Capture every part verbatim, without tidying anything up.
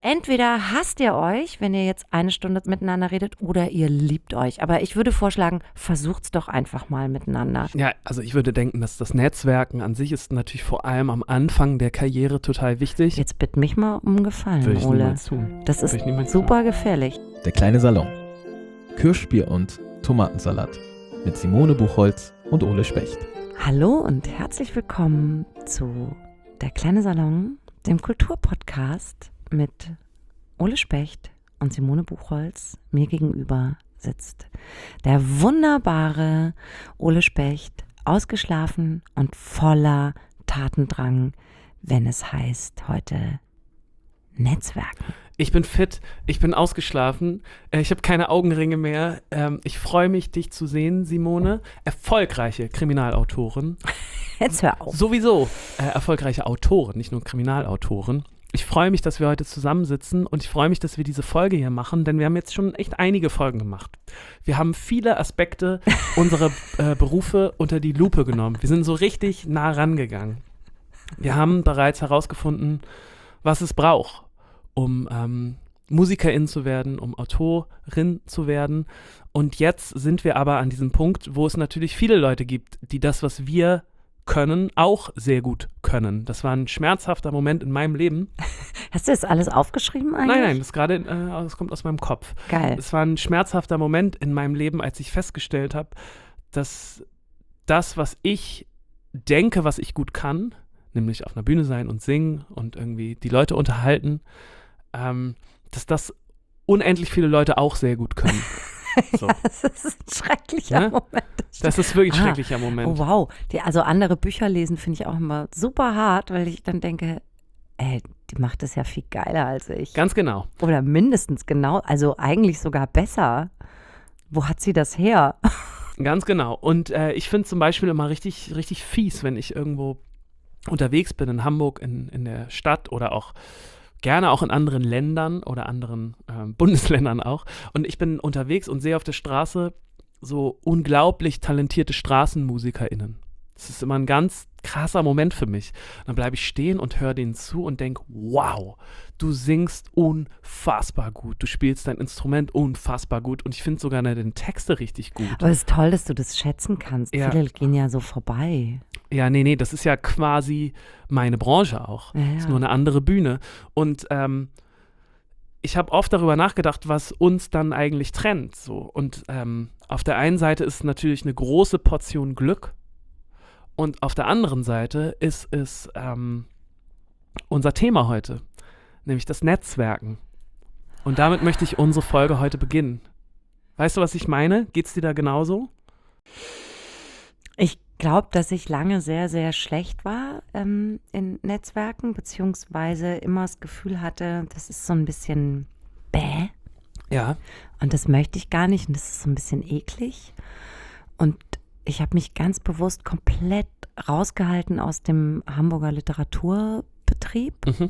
Entweder hasst ihr euch, wenn ihr jetzt eine Stunde miteinander redet, oder ihr liebt euch. Aber ich würde vorschlagen, versucht's doch einfach mal miteinander. Ja, also ich würde denken, dass das Netzwerken an sich ist natürlich vor allem am Anfang der Karriere total wichtig. Jetzt bitte mich mal um Gefallen, Würde ich Ole. niemals tun. Das ist Würde ich niemals super gefährlich. Der kleine Salon. Kirschbier und Tomatensalat. Mit Simone Buchholz und Ole Specht. Hallo und herzlich willkommen zu Der kleine Salon, dem Kulturpodcast mit Ole Specht und Simone Buchholz. Mir gegenüber sitzt der wunderbare Ole Specht, ausgeschlafen und voller Tatendrang, wenn es heißt heute Netzwerken. Ich bin fit, ich bin ausgeschlafen, äh, ich habe keine Augenringe mehr. Ähm, ich freue mich, dich zu sehen, Simone. Erfolgreiche Kriminalautorin. Jetzt hör auf. Sowieso äh, erfolgreiche Autoren, nicht nur Kriminalautoren. Ich freue mich, dass wir heute zusammensitzen und ich freue mich, dass wir diese Folge hier machen, denn wir haben jetzt schon echt einige Folgen gemacht. Wir haben viele Aspekte unserer äh, Berufe unter die Lupe genommen. Wir sind so richtig nah rangegangen. Wir haben bereits herausgefunden, was es braucht, um ähm, Musikerin zu werden, um Autorin zu werden. Und jetzt sind wir aber an diesem Punkt, wo es natürlich viele Leute gibt, die das, was wir können, auch sehr gut können. Das war ein schmerzhafter Moment in meinem Leben. Hast du das alles aufgeschrieben eigentlich? Nein, nein, das gerade, äh, das kommt aus meinem Kopf. Geil. Es war ein schmerzhafter Moment in meinem Leben, als ich festgestellt habe, dass das, was ich denke, was ich gut kann, nämlich auf einer Bühne sein und singen und irgendwie die Leute unterhalten, ähm, dass das unendlich viele Leute auch sehr gut können. So. Ja, das ist ein schrecklicher Ja? Moment. Das ist wirklich ein Ah, schrecklicher Moment. Oh wow, die, also andere Bücher lesen finde ich auch immer super hart, weil ich dann denke, ey, die macht das ja viel geiler als ich. Ganz genau. Oder mindestens genau, also eigentlich sogar besser. Wo hat sie das her? Ganz genau. Und äh, ich finde zum Beispiel immer richtig, richtig fies, wenn ich irgendwo unterwegs bin in Hamburg, in, in der Stadt oder auch gerne auch in anderen Ländern oder anderen äh, Bundesländern auch. Und ich bin unterwegs und sehe auf der Straße so unglaublich talentierte StraßenmusikerInnen. Das ist immer ein ganz krasser Moment für mich. Dann bleibe ich stehen und höre denen zu und denke, wow, du singst unfassbar gut. Du spielst dein Instrument unfassbar gut. Und ich finde sogar deine Texte richtig gut. Aber es ist toll, dass du das schätzen kannst. Ja. Viele gehen ja so vorbei. Ja, nee, nee, das ist ja quasi meine Branche auch. Ja, ja. Das ist nur eine andere Bühne. Und ähm, ich habe oft darüber nachgedacht, was uns dann eigentlich trennt. So. Und ähm, auf der einen Seite ist natürlich eine große Portion Glück. Und auf der anderen Seite ist es ähm, unser Thema heute, nämlich das Netzwerken. Und damit möchte ich unsere Folge heute beginnen. Weißt du, was ich meine? Geht's dir da genauso? Ich glaube, dass ich lange sehr, sehr schlecht war ähm, in Netzwerken, beziehungsweise immer das Gefühl hatte, das ist so ein bisschen bäh. Ja. Und das möchte ich gar nicht und das ist so ein bisschen eklig. Und ich habe mich ganz bewusst komplett rausgehalten aus dem Hamburger Literaturbetrieb. Mhm.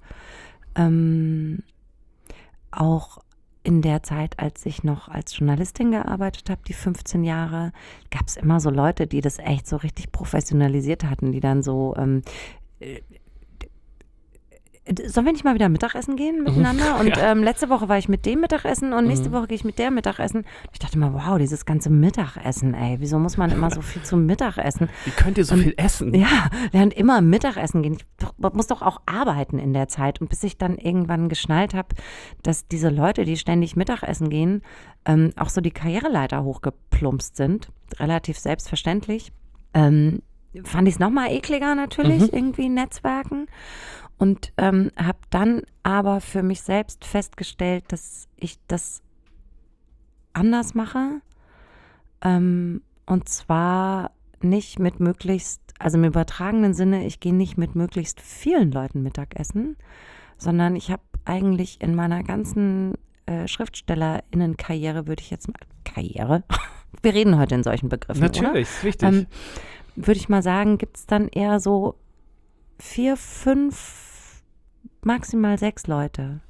Ähm, auch in der Zeit, als ich noch als Journalistin gearbeitet habe, die fünfzehn Jahre, gab es immer so Leute, die das echt so richtig professionalisiert hatten, die dann so ähm, äh, sollen wir nicht mal wieder Mittagessen gehen miteinander? Mhm. Und Ja. ähm, letzte Woche war ich mit dem Mittagessen und nächste Mhm. Woche gehe ich mit der Mittagessen. Ich dachte mal, wow, dieses ganze Mittagessen, ey, wieso muss man immer so viel zum Mittagessen? Wie könnt ihr so Und- viel essen? Ja, während immer Mittagessen gehen. Ich doch, man muss doch auch arbeiten in der Zeit. Und bis ich dann irgendwann geschnallt habe, dass diese Leute, die ständig Mittagessen gehen, ähm, auch so die Karriereleiter hochgeplumpst sind, relativ selbstverständlich, ähm, fand ich es nochmal ekliger natürlich, Mhm. irgendwie Netzwerken. Und ähm, habe dann aber für mich selbst festgestellt, dass ich das anders mache. Ähm, und zwar nicht mit möglichst, also im übertragenen Sinne, ich gehe nicht mit möglichst vielen Leuten Mittagessen, sondern ich habe eigentlich in meiner ganzen äh, SchriftstellerInnen-Karriere, würde ich jetzt mal, Karriere? Wir reden heute in solchen Begriffen, Natürlich, ist wichtig. oder? Ähm, würde ich mal sagen, gibt es dann eher so vier, fünf, maximal sechs Leute,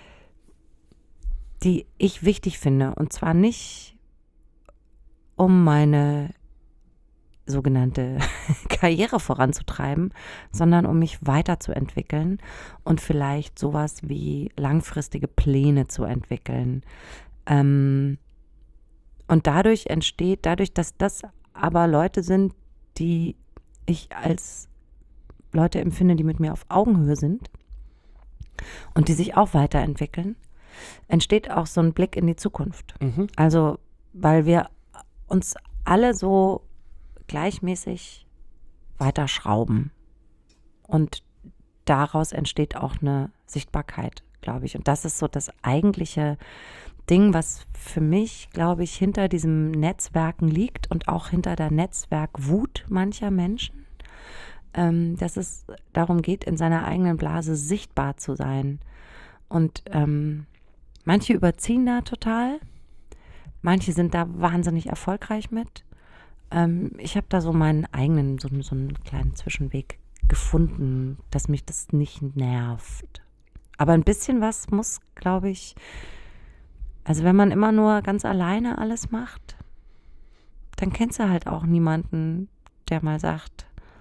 die ich wichtig finde. Und zwar nicht, um meine sogenannte Karriere voranzutreiben, sondern um mich weiterzuentwickeln und vielleicht sowas wie langfristige Pläne zu entwickeln. Ähm, und dadurch entsteht, dadurch, dass das aber Leute sind, die ich als Leute empfinde, die mit mir auf Augenhöhe sind und die sich auch weiterentwickeln, entsteht auch so ein Blick in die Zukunft. Mhm. Also, weil wir uns alle so gleichmäßig weiterschrauben. Und daraus entsteht auch eine Sichtbarkeit, glaube ich. Und das ist so das eigentliche Ding, was für mich, glaube ich, hinter diesem Netzwerken liegt und auch hinter der Netzwerkwut mancher Menschen. Ähm, dass es darum geht, in seiner eigenen Blase sichtbar zu sein. Und ähm, manche überziehen da total. Manche sind da wahnsinnig erfolgreich mit. Ähm, ich habe da so meinen eigenen, so, so einen kleinen Zwischenweg gefunden, dass mich das nicht nervt. Aber ein bisschen was muss, glaube ich, also wenn man immer nur ganz alleine alles macht, dann kennst du halt auch niemanden, der mal sagt,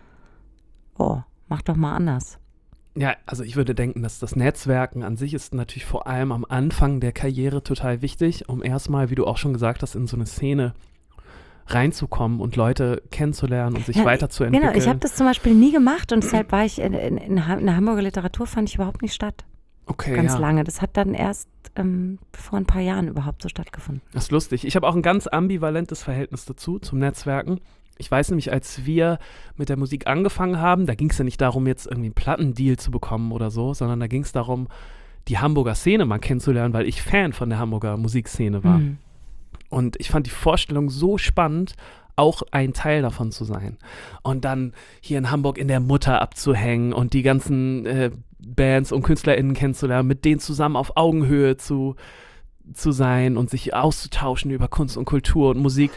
oh, mach doch mal anders. Ja, also ich würde denken, dass das Netzwerken an sich ist natürlich vor allem am Anfang der Karriere total wichtig, um erstmal, wie du auch schon gesagt hast, in so eine Szene reinzukommen und Leute kennenzulernen und sich ja, weiterzuentwickeln. Genau, ich habe das zum Beispiel nie gemacht und deshalb war ich in, in, in, in der Hamburger Literatur fand ich überhaupt nicht statt. Okay, Ganz ja. lange. Das hat dann erst ähm, vor ein paar Jahren überhaupt so stattgefunden. Das ist lustig. Ich habe auch ein ganz ambivalentes Verhältnis dazu, zum Netzwerken. Ich weiß nämlich, als wir mit der Musik angefangen haben, da ging es ja nicht darum, jetzt irgendwie einen Plattendeal zu bekommen oder so, sondern da ging es darum, die Hamburger Szene mal kennenzulernen, weil ich Fan von der Hamburger Musikszene war. Mhm. Und ich fand die Vorstellung so spannend, auch ein Teil davon zu sein. Und dann hier in Hamburg in der Mutter abzuhängen und die ganzen äh, Bands und KünstlerInnen kennenzulernen, mit denen zusammen auf Augenhöhe zu, zu sein und sich auszutauschen über Kunst und Kultur und Musik.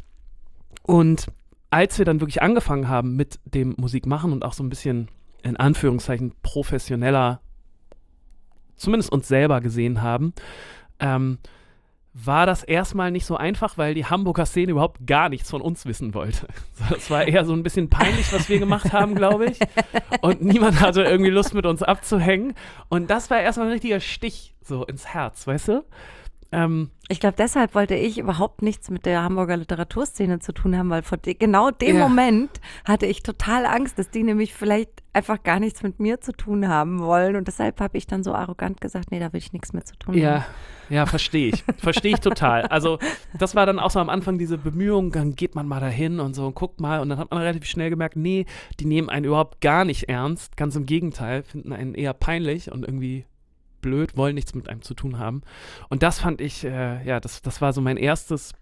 Und als wir dann wirklich angefangen haben mit dem Musikmachen und auch so ein bisschen in Anführungszeichen professioneller, zumindest uns selber gesehen haben, ähm, war das erstmal nicht so einfach, weil die Hamburger Szene überhaupt gar nichts von uns wissen wollte. Das war eher so ein bisschen peinlich, was wir gemacht haben, glaube ich. Und niemand hatte irgendwie Lust, mit uns abzuhängen. Und das war erstmal ein richtiger Stich so ins Herz, weißt du? Ähm, Ich glaube, deshalb wollte ich überhaupt nichts mit der Hamburger Literaturszene zu tun haben, weil vor de- genau dem Ja. Moment hatte ich total Angst, dass die nämlich vielleicht einfach gar nichts mit mir zu tun haben wollen. Und deshalb habe ich dann so arrogant gesagt, nee, da will ich nichts mehr zu tun Ja, haben. ja, verstehe ich. Verstehe ich total. Also das war dann auch so am Anfang diese Bemühung, dann geht man mal dahin und so und guckt mal. Und dann hat man relativ schnell gemerkt, nee, die nehmen einen überhaupt gar nicht ernst. Ganz im Gegenteil, finden einen eher peinlich und irgendwie blöd, wollen nichts mit einem zu tun haben. Und das fand ich, äh, ja, das, das war so mein erstes,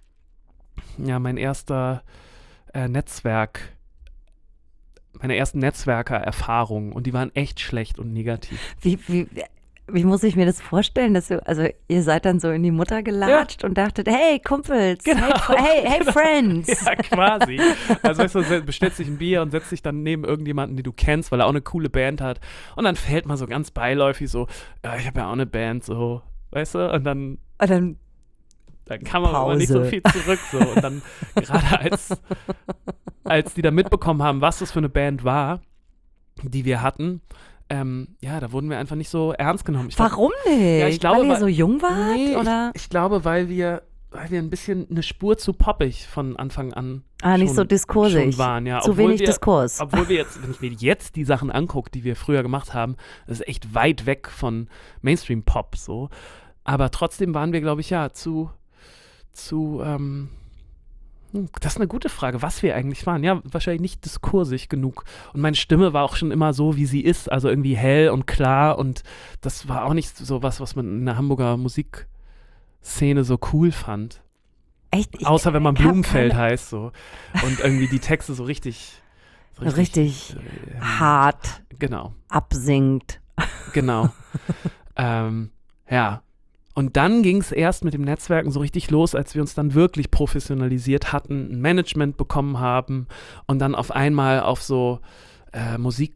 ja, mein erster äh, Netzwerk, meine ersten Netzwerker-Erfahrungen. Und die waren echt schlecht und negativ. Wie, wie, wie muss ich mir das vorstellen, dass du, also ihr seid dann so in die Mutter gelatscht und dachtet, hey Kumpels, Genau. hey, Fr- hey, hey Friends. Ja, quasi. Also weißt du, se- bestellst dich ein Bier und setzt dich dann neben irgendjemanden, den du kennst, weil er auch eine coole Band hat. Und dann fällt man so ganz beiläufig so, ja, ich habe ja auch eine Band, so, weißt du? Und dann, Und dann, dann kann man aber Pause. nicht so viel zurück. So. Und dann, gerade als, als die da mitbekommen haben, was das für eine Band war, die wir hatten, ähm, ja, da wurden wir einfach nicht so ernst genommen. Ich glaub, warum nicht? Ja, ich glaube, weil ihr weil- so jung wart? Nee, oder? Ich, ich glaube, weil wir, weil wir ein bisschen eine Spur zu poppig von Anfang an Ah, nicht schon, so diskursig. schon waren. Ja, Zu obwohl wenig wir, Diskurs. Obwohl wir jetzt, wenn ich mir jetzt die Sachen angucke, die wir früher gemacht haben, das ist echt weit weg von Mainstream-Pop so. Aber trotzdem waren wir, glaube ich, ja, zu, zu, ähm, hm, das ist eine gute Frage, was wir eigentlich waren. Ja, wahrscheinlich nicht diskursig genug. Und meine Stimme war auch schon immer so, wie sie ist, also irgendwie hell und klar. Und das war auch nicht so was, was man in der Hamburger Musikszene so cool fand. Echt? Ich Außer wenn man hab Blumenfeld keine- heißt so. Und irgendwie die Texte so richtig, so Richtig ähm, hart Genau, absinkt. genau. ähm, ja. Und dann ging es erst mit dem Netzwerken so richtig los, als wir uns dann wirklich professionalisiert hatten, ein Management bekommen haben und dann auf einmal auf so äh,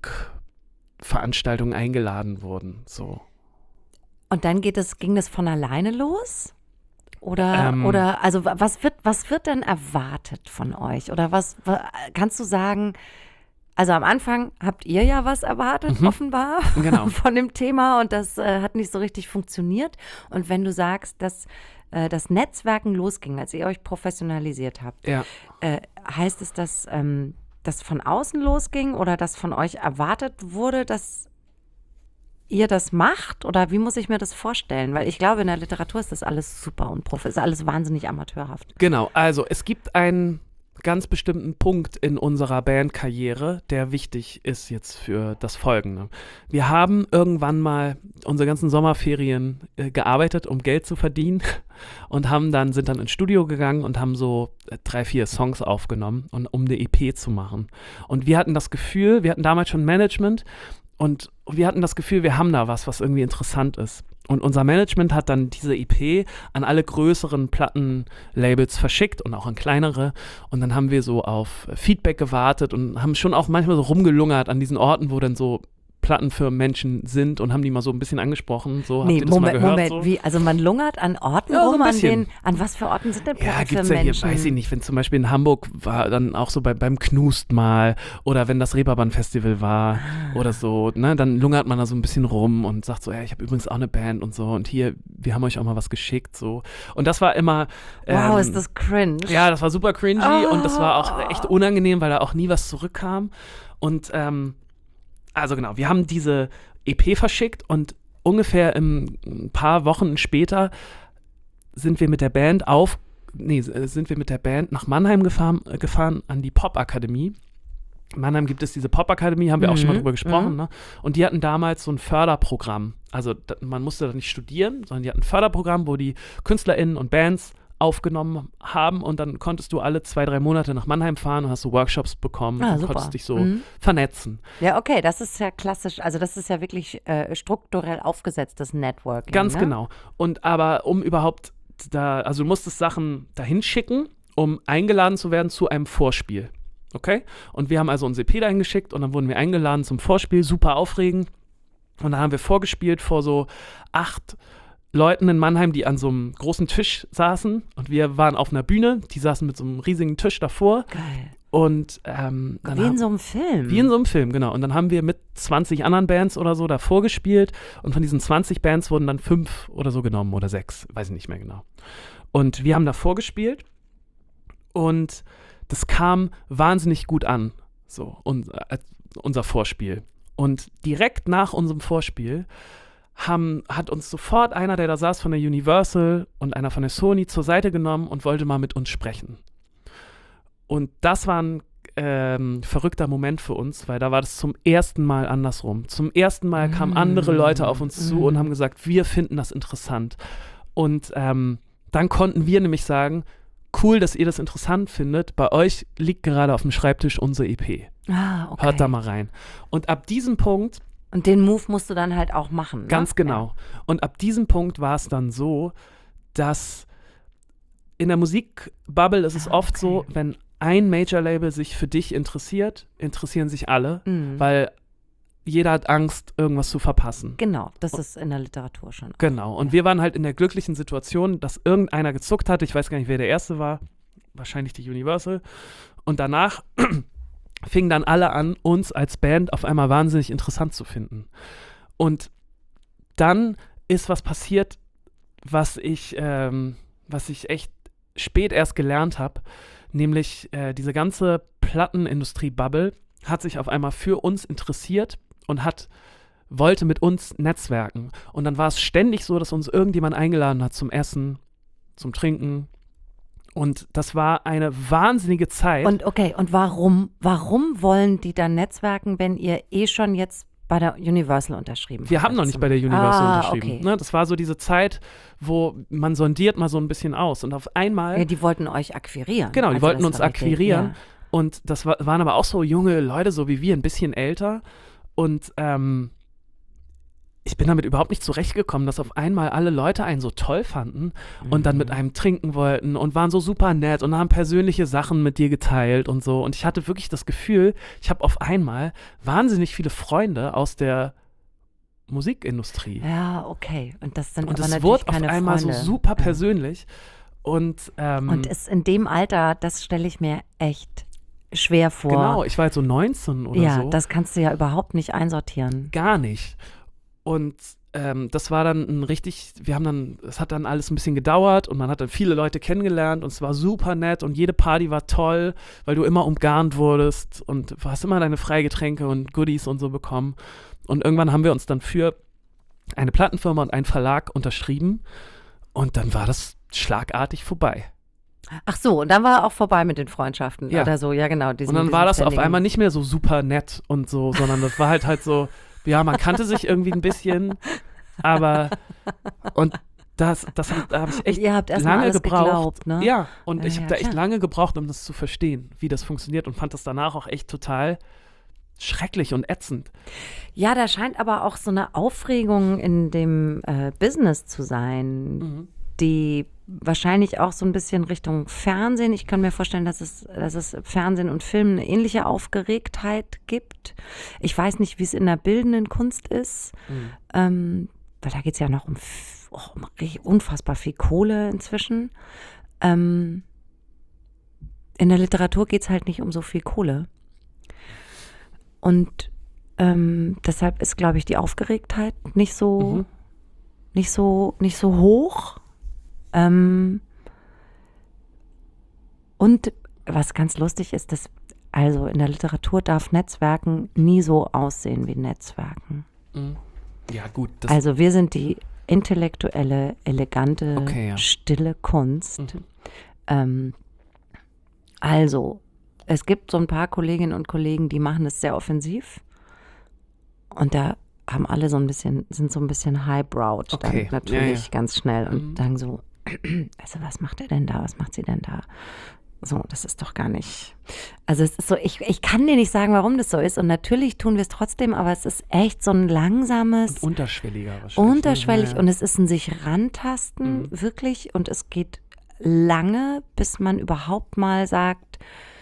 Musikveranstaltungen eingeladen wurden. So. Und dann geht es, ging das von alleine los? Oder, Ähm, oder also wa- was wird, was wird denn erwartet von euch? Oder was, wa- kannst du sagen, also am Anfang habt ihr ja was erwartet, Mhm. offenbar, Genau. von dem Thema und das äh, hat nicht so richtig funktioniert. Und wenn du sagst, dass äh, das Netzwerken losging, als ihr euch professionalisiert habt, Ja. äh, heißt es, dass ähm, das von außen losging oder dass von euch erwartet wurde, dass ihr das macht? Oder wie muss ich mir das vorstellen? Weil ich glaube, in der Literatur ist das alles super und prof ist alles wahnsinnig amateurhaft. Genau, also es gibt einen ganz bestimmten Punkt in unserer Bandkarriere, der wichtig ist jetzt für das Folgende. Wir haben irgendwann mal unsere ganzen Sommerferien äh, gearbeitet, um Geld zu verdienen und haben dann, sind dann ins Studio gegangen und haben so äh, drei, vier Songs aufgenommen, und, um eine E P zu machen. Und wir hatten das Gefühl, wir hatten damals schon Management und wir hatten das Gefühl, wir haben da was, was irgendwie interessant ist. Und unser Management hat dann diese E P an alle größeren Plattenlabels verschickt und auch an kleinere. Und dann haben wir so auf Feedback gewartet und haben schon auch manchmal so rumgelungert an diesen Orten, wo dann so Platten für Menschen sind, und haben die mal so ein bisschen angesprochen. So, habt Nee, ihr das Moment, mal gehört? Moment, so? wie, also man lungert an Orten Ja, so ein rum, an bisschen. denen, an was für Orten sind denn Platten Ja, für gibt's ja hier, Menschen? weiß ich nicht, wenn zum Beispiel in Hamburg war, dann auch so bei, beim Knust mal, oder wenn das Reeperbahn-Festival war Ah. oder so, ne, dann lungert man da so ein bisschen rum und sagt so, ja, ich habe übrigens auch eine Band und so, und hier, wir haben euch auch mal was geschickt, so. Und das war immer Wow, ähm, ist das cringe. ja, das war super cringy, Oh. und das war auch echt unangenehm, weil da auch nie was zurückkam. Und ähm, also genau, wir haben diese E P verschickt, und ungefähr im, ein paar Wochen später sind wir mit der Band auf, nee, sind wir mit der Band nach Mannheim gefahren, äh, gefahren an die Popakademie. In Mannheim gibt es diese Popakademie, haben wir auch schon mal Mhm, drüber gesprochen, mhm. ne? Und die hatten damals so ein Förderprogramm. Also da, man musste da nicht studieren, sondern die hatten ein Förderprogramm, wo die KünstlerInnen und Bands aufgenommen haben, und dann konntest du alle zwei, drei Monate nach Mannheim fahren und hast so Workshops bekommen Ah, und super. konntest dich so Mhm. vernetzen. Ja, okay, das ist ja klassisch, also das ist ja wirklich äh, strukturell aufgesetztes Networking. Ganz ne? genau. Und aber um überhaupt da, also du musstest Sachen dahin schicken, um eingeladen zu werden zu einem Vorspiel. Okay? Und wir haben also unsere E P dahin geschickt, und dann wurden wir eingeladen zum Vorspiel, super aufregend. Und dann haben wir vorgespielt vor so acht Leuten in Mannheim, die an so einem großen Tisch saßen, und wir waren auf einer Bühne, die saßen mit so einem riesigen Tisch davor, Geil. und ähm, dann Wie in haben- so einem Film. wie in so einem Film, genau. Und dann haben wir mit zwanzig anderen Bands oder so davor gespielt, und von diesen zwanzig Bands wurden dann fünf oder so genommen oder sechs, weiß ich nicht mehr genau. Und wir haben davor gespielt, und das kam wahnsinnig gut an, so, und, äh, unser Vorspiel. Und direkt nach unserem Vorspiel haben, hat uns sofort einer, der da saß von der Universal und einer von der Sony, zur Seite genommen und wollte mal mit uns sprechen. Und das war ein ähm, verrückter Moment für uns, weil da war das zum ersten Mal andersrum. Zum ersten Mal kamen andere Leute auf uns zu und haben gesagt, wir finden das interessant. Und ähm, dann konnten wir nämlich sagen, cool, dass ihr das interessant findet. Bei euch liegt gerade auf dem Schreibtisch unsere E P. Ah, okay. Hört da mal rein. Und ab diesem Punkt, Und den Move musst du dann halt auch machen. Ne? ganz genau, und ab diesem Punkt war es dann so, dass in der Musikbubble ist es Ah, oft okay. so, wenn ein Major-Label sich für dich interessiert, interessieren sich alle, Ja. Mhm. weil jeder hat Angst, irgendwas zu verpassen. Genau, das ist in der Literatur schon. Genau. Und Ja. wir waren halt in der glücklichen Situation, dass irgendeiner gezuckt hat. Ich weiß gar nicht, wer der Erste war. Wahrscheinlich die Universal. Und danach fingen dann alle an, uns als Band auf einmal wahnsinnig interessant zu finden. Und dann ist was passiert, was ich, ähm, was ich echt spät erst gelernt habe. Nämlich äh, diese ganze Plattenindustrie-Bubble hat sich auf einmal für uns interessiert und hat wollte mit uns netzwerken. Und dann war es ständig so, dass uns irgendjemand eingeladen hat zum Essen, zum Trinken. Und das war eine wahnsinnige Zeit. Und okay, und warum, warum wollen die dann netzwerken, wenn ihr eh schon jetzt bei der Universal unterschrieben wir habt? haben noch nicht bei der Universal Ah, unterschrieben. okay. Ne, das war so diese Zeit, wo man sondiert mal so ein bisschen aus. Und auf einmal, Ja, die wollten euch akquirieren. genau, die Also wollten das uns war richtig, akquirieren. ja. Und das war, waren aber auch so junge Leute, so wie wir, ein bisschen älter. Und ähm, ich bin damit überhaupt nicht zurechtgekommen, dass auf einmal alle Leute einen so toll fanden und dann mit Mhm. einem trinken wollten und waren so super nett und haben persönliche Sachen mit dir geteilt und so. Und ich hatte wirklich das Gefühl, ich habe auf einmal wahnsinnig viele Freunde aus der Musikindustrie. Ja, okay. Und das sind Und aber es natürlich wurde auf keine einmal Freunde. so super Ja. persönlich. Und, ähm, Und ist in dem Alter, das stelle ich mir echt schwer vor. genau, ich war jetzt so neunzehn oder ja, so. das kannst du ja überhaupt nicht einsortieren. Gar nicht. Und ähm, das war dann ein richtig, wir haben dann, es hat dann alles ein bisschen gedauert und man hat dann viele Leute kennengelernt und es war super nett und jede Party war toll, weil du immer umgarnt wurdest und du hast immer deine Freigetränke und Goodies und so bekommen. Und irgendwann haben wir uns dann für eine Plattenfirma und einen Verlag unterschrieben und dann war das schlagartig vorbei. Ach so, und dann war auch vorbei mit den Freundschaften Ja. oder so, ja genau. Diesen, Und dann diesen war das auf ständigen- einmal nicht mehr so super nett und so, sondern das war halt halt so, ja, man kannte sich irgendwie ein bisschen, aber und das, das hab- da habe ich echt Ihr habt erst mal lange alles gebraucht. geglaubt, ne? Ja, und Ja, ich ja, habe da echt klar. lange gebraucht, um das zu verstehen, wie das funktioniert und fand das danach auch echt total schrecklich und ätzend. Ja, da scheint aber auch so eine Aufregung in dem äh, Business zu sein, Mhm. die wahrscheinlich auch so ein bisschen Richtung Fernsehen. Ich kann mir vorstellen, dass es, dass es Fernsehen und Film eine ähnliche Aufgeregtheit gibt. Ich weiß nicht, wie es in der bildenden Kunst ist, Mhm. ähm, weil da geht es ja noch um, f- oh, um richtig unfassbar viel Kohle inzwischen. Ähm, in der Literatur geht es halt nicht um so viel Kohle. Und ähm, deshalb ist, glaube ich, die Aufgeregtheit nicht so, Mhm. nicht so, nicht so hoch. Ähm, und was ganz lustig ist, dass also in der Literatur darf Netzwerken nie so aussehen wie Netzwerken. Mhm. Ja, gut. Das, Also wir sind die intellektuelle, elegante, Okay, ja. stille Kunst. Mhm. Ähm, also, es gibt so ein paar Kolleginnen und Kollegen, die machen es sehr offensiv. Und da haben alle so ein bisschen, sind so ein bisschen highbrowed Okay, dann natürlich ja, ja. ganz schnell und Mhm. sagen so, also was macht er denn da, was macht sie denn da? So, das ist doch gar nicht. Also es ist so, ich, ich kann dir nicht sagen, warum das so ist. Und natürlich tun wir es trotzdem, aber es ist echt so ein langsames, und unterschwelliger wahrscheinlich. unterschwellig Ja, ja. und es ist ein sich rantasten, Mhm. wirklich. Und es geht lange, bis man überhaupt mal sagt,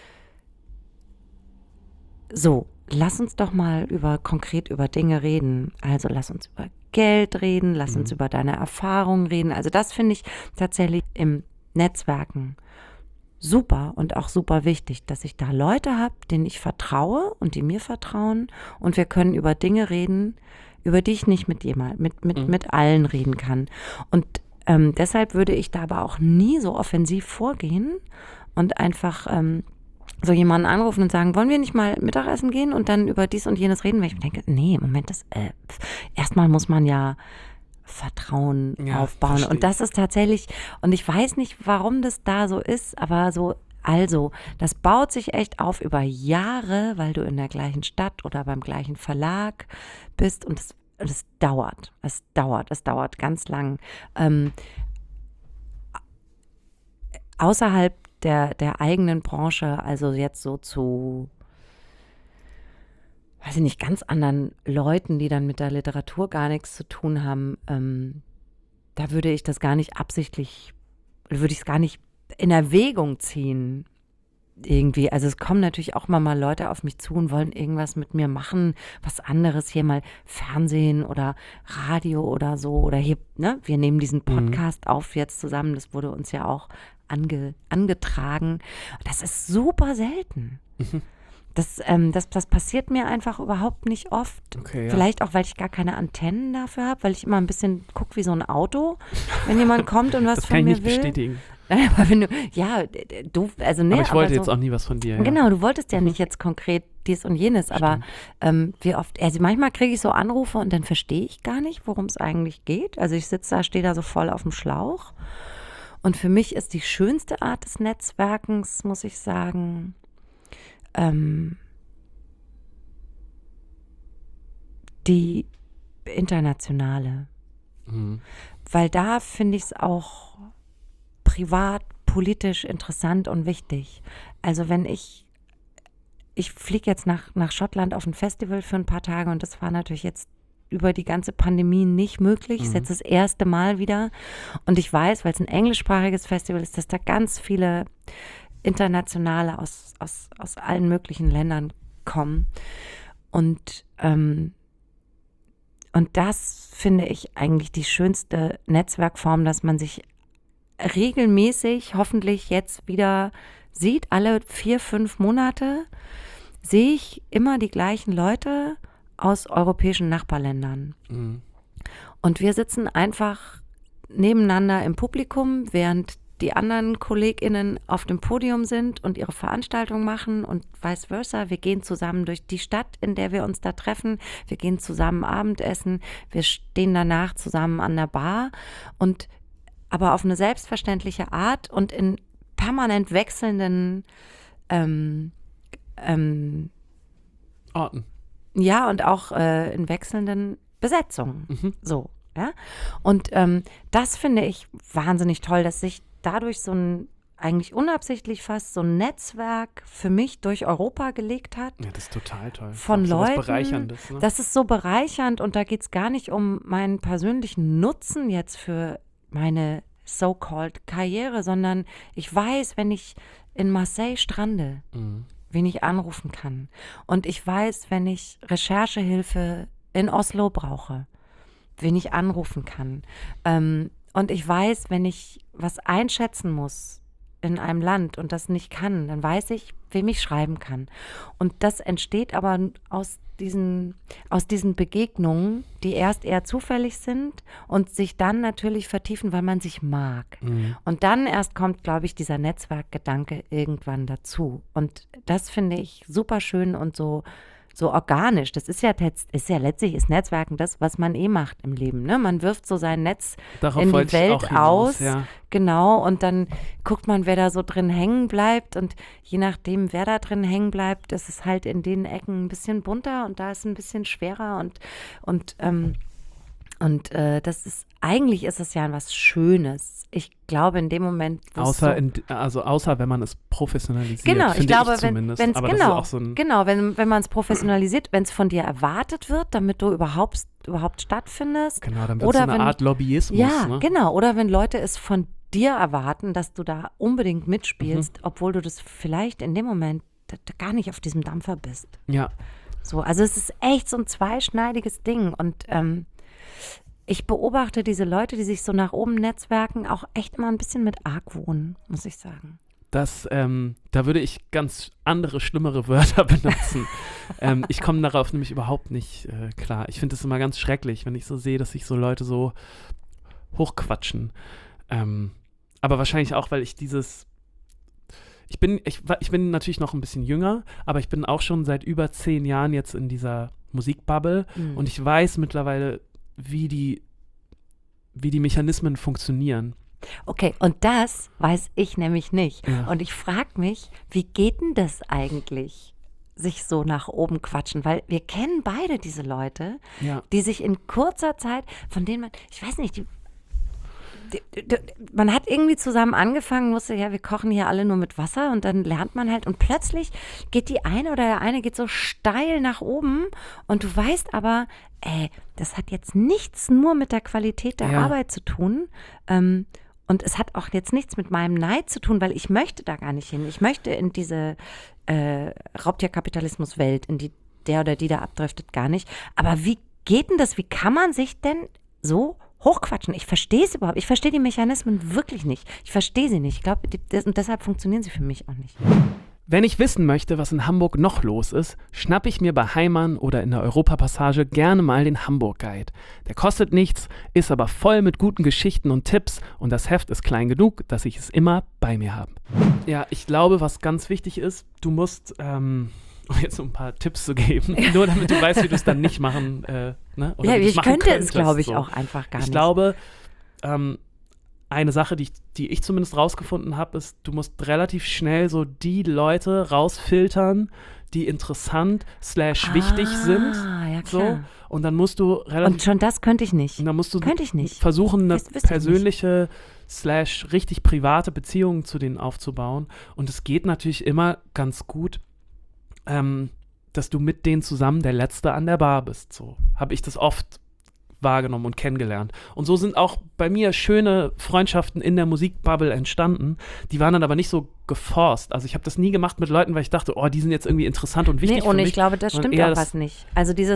so, lass uns doch mal über konkret über Dinge reden. Also lass uns über Geld reden, lass uns Mhm. über deine Erfahrungen reden. Also das finde ich tatsächlich im Netzwerken super und auch super wichtig, dass ich da Leute habe, denen ich vertraue und die mir vertrauen und wir können über Dinge reden, über die ich nicht mit jemand, mit, mit, Mhm. mit allen reden kann. Und ähm, deshalb würde ich da aber auch nie so offensiv vorgehen und einfach ähm, so jemanden anrufen und sagen, wollen wir nicht mal Mittagessen gehen und dann über dies und jenes reden, weil ich mir denke, nee, Moment, das äh, pf, erstmal muss man ja Vertrauen Ja, aufbauen. verstehe Und das ist tatsächlich, und ich weiß nicht, warum das da so ist, aber so, also, das baut sich echt auf über Jahre, weil du in der gleichen Stadt oder beim gleichen Verlag bist und es, und es dauert, es dauert, es dauert ganz lang. Ähm, außerhalb der, der eigenen Branche, also jetzt so zu, weiß ich nicht, ganz anderen Leuten, die dann mit der Literatur gar nichts zu tun haben, ähm, da würde ich das gar nicht absichtlich, würde ich es gar nicht in Erwägung ziehen. Irgendwie, also es kommen natürlich auch mal, mal Leute auf mich zu und wollen irgendwas mit mir machen, was anderes, hier mal Fernsehen oder Radio oder so oder hier, ne, wir nehmen diesen Podcast auf jetzt zusammen, das wurde uns ja auch ange, angetragen. Das ist super selten. Mhm. Das, ähm, das, das passiert mir einfach überhaupt nicht oft. Okay, ja. Vielleicht auch, weil ich gar keine Antennen dafür habe, weil ich immer ein bisschen gucke wie so ein Auto, wenn jemand kommt und was Das von kann ich mir nicht will. bestätigen. Nein, aber wenn du, ja, d- d- du, also ne, Aber ich wollte so, jetzt auch nie was von dir. Ja. Genau, du wolltest ja nicht jetzt konkret dies und jenes, aber ähm, wie oft, also manchmal kriege ich so Anrufe und dann verstehe ich gar nicht, worum es eigentlich geht. Also ich sitze da, stehe da so voll auf dem Schlauch. Und für mich ist die schönste Art des Netzwerkens, muss ich sagen, ähm, die internationale. Mhm. Weil da finde ich es auch privat, politisch interessant und wichtig. Also wenn ich, ich fliege jetzt nach, nach Schottland auf ein Festival für ein paar Tage und das war natürlich jetzt über die ganze Pandemie nicht möglich. Es ist Mhm. jetzt das erste Mal wieder. Und ich weiß, weil es ein englischsprachiges Festival ist, dass da ganz viele Internationale aus, aus, aus allen möglichen Ländern kommen. Und, ähm, und das finde ich eigentlich die schönste Netzwerkform, dass man sich regelmäßig, hoffentlich jetzt wieder sieht, alle vier, fünf Monate sehe ich immer die gleichen Leute aus europäischen Nachbarländern. Mhm. Und wir sitzen einfach nebeneinander im Publikum, während die anderen KollegInnen auf dem Podium sind und ihre Veranstaltung machen und vice versa. Wir gehen zusammen durch die Stadt, in der wir uns da treffen. Wir gehen zusammen Abendessen. Wir stehen danach zusammen an der Bar und aber auf eine selbstverständliche Art und in permanent wechselnden ähm, ähm, Orten. Ja, und auch äh, in wechselnden Besetzungen. Mhm. So, ja. Und ähm, das finde ich wahnsinnig toll, dass sich dadurch so ein, eigentlich unabsichtlich fast, so ein Netzwerk für mich durch Europa gelegt hat. Ja, das ist total toll. Von auch so was Leuten. Bereicherndes, ne? Das ist so bereichernd und da geht es gar nicht um meinen persönlichen Nutzen jetzt für meine so-called Karriere, sondern ich weiß, wenn ich in Marseille strande, Mhm. wen ich anrufen kann. Und ich weiß, wenn ich Recherchehilfe in Oslo brauche, wen ich anrufen kann. Ähm, und ich weiß, wenn ich was einschätzen muss in einem Land und das nicht kann, dann weiß ich, wem ich schreiben kann. Und das entsteht aber aus diesen, aus diesen Begegnungen, die erst eher zufällig sind und sich dann natürlich vertiefen, weil man sich mag. Mhm. Und dann erst kommt, glaube ich, dieser Netzwerkgedanke irgendwann dazu. Und das finde ich super schön und so, so organisch. Das ist ja, ist ja letztlich ist Netzwerken das, was man eh macht im Leben. Ne? Man wirft so sein Netz Darauf in die wollte ich Welt auch hinaus, aus. ja. Genau. Und dann guckt man, wer da so drin hängen bleibt. Und je nachdem, wer da drin hängen bleibt, ist es halt in den Ecken ein bisschen bunter und da ist es ein bisschen schwerer. Und, und, ähm, und äh, das ist, eigentlich ist es ja was Schönes. Ich glaube, in dem Moment, wo es Außer, so in, also außer wenn man es professionalisiert, Genau, ich finde glaube, ich wenn zumindest. wenn's, Aber genau, das ist auch so ein, genau, wenn, wenn man es professionalisiert, wenn es von dir erwartet wird, damit du überhaupt, überhaupt stattfindest. genau, dann wird es oder so eine wenn, Art Lobbyismus. Ja, Ne? genau. Oder wenn Leute es von dir erwarten, dass du da unbedingt mitspielst, Mhm. obwohl du das vielleicht in dem Moment d- d- gar nicht auf diesem Dampfer bist. Ja, So, also es ist echt so ein zweischneidiges Ding und ähm, ich beobachte diese Leute, die sich so nach oben netzwerken, auch echt immer ein bisschen mit Argwohn, muss ich sagen. das, ähm, da würde ich ganz andere, schlimmere Wörter benutzen. ähm, ich komme darauf nämlich überhaupt nicht äh, klar. Ich finde es immer ganz schrecklich, wenn ich so sehe, dass sich so Leute so hochquatschen. Ähm, aber wahrscheinlich auch, weil ich dieses Ich bin, ich, ich bin natürlich noch ein bisschen jünger, aber ich bin auch schon seit über zehn Jahren jetzt in dieser Musikbubble Mhm. und ich weiß mittlerweile, wie die, wie die Mechanismen funktionieren. Okay, und das weiß ich nämlich nicht. Ja. Und ich frage mich, wie geht denn das eigentlich, sich so nach oben quatschen? Weil wir kennen beide diese Leute, Ja. die sich in kurzer Zeit, von denen man, ich weiß nicht, die, die, die, man hat irgendwie zusammen angefangen, wusste, ja, wir kochen hier alle nur mit Wasser und dann lernt man halt und plötzlich geht die eine oder der eine geht so steil nach oben und du weißt aber, ey, das hat jetzt nichts nur mit der Qualität der Ja. Arbeit zu tun, ähm, und es hat auch jetzt nichts mit meinem Neid zu tun, weil ich möchte da gar nicht hin. Ich möchte in diese äh, Raubtierkapitalismus-Welt, in die der oder die da abdriftet, gar nicht. Aber wie geht denn das? Wie kann man sich denn so hochquatschen? Ich verstehe es überhaupt. Ich verstehe die Mechanismen wirklich nicht. Ich verstehe sie nicht. Ich glaube, die- das- und deshalb funktionieren sie für mich auch nicht. Wenn ich wissen möchte, was in Hamburg noch los ist, schnappe ich mir bei Heimann oder in der Europapassage gerne mal den Hamburg-Guide. Der kostet nichts, ist aber voll mit guten Geschichten und Tipps und das Heft ist klein genug, dass ich es immer bei mir habe. Ja, ich glaube, was ganz wichtig ist, du musst, ähm, um jetzt so ein paar Tipps zu geben, nur damit du weißt, wie du es dann nicht machen, äh, ne? Oder Ja, wie du es ich machen könnte es, könntest, glaube ich, so. auch einfach gar Ich nicht. glaube, ähm, eine Sache, die ich, die ich zumindest rausgefunden habe, ist, du musst relativ schnell so die Leute rausfiltern, die interessant slash wichtig sind. Ah, ja, So. klar. Und dann musst du relativ Und schon das könnte ich nicht. und dann musst du Könnte ich nicht. versuchen, eine Wüs- wüsste ich persönliche slash richtig private Beziehung zu denen aufzubauen. Und es geht natürlich immer ganz gut, ähm, dass du mit denen zusammen der Letzte an der Bar bist. So habe ich das oft wahrgenommen und kennengelernt. Und so sind auch bei mir schöne Freundschaften in der Musikbubble entstanden. Die waren dann aber nicht so geforst. Also ich habe das nie gemacht mit Leuten, weil ich dachte, oh, die sind jetzt irgendwie interessant und wichtig Nee, für und mich. ich glaube, das sondern stimmt eher auch das- was nicht. Also dieses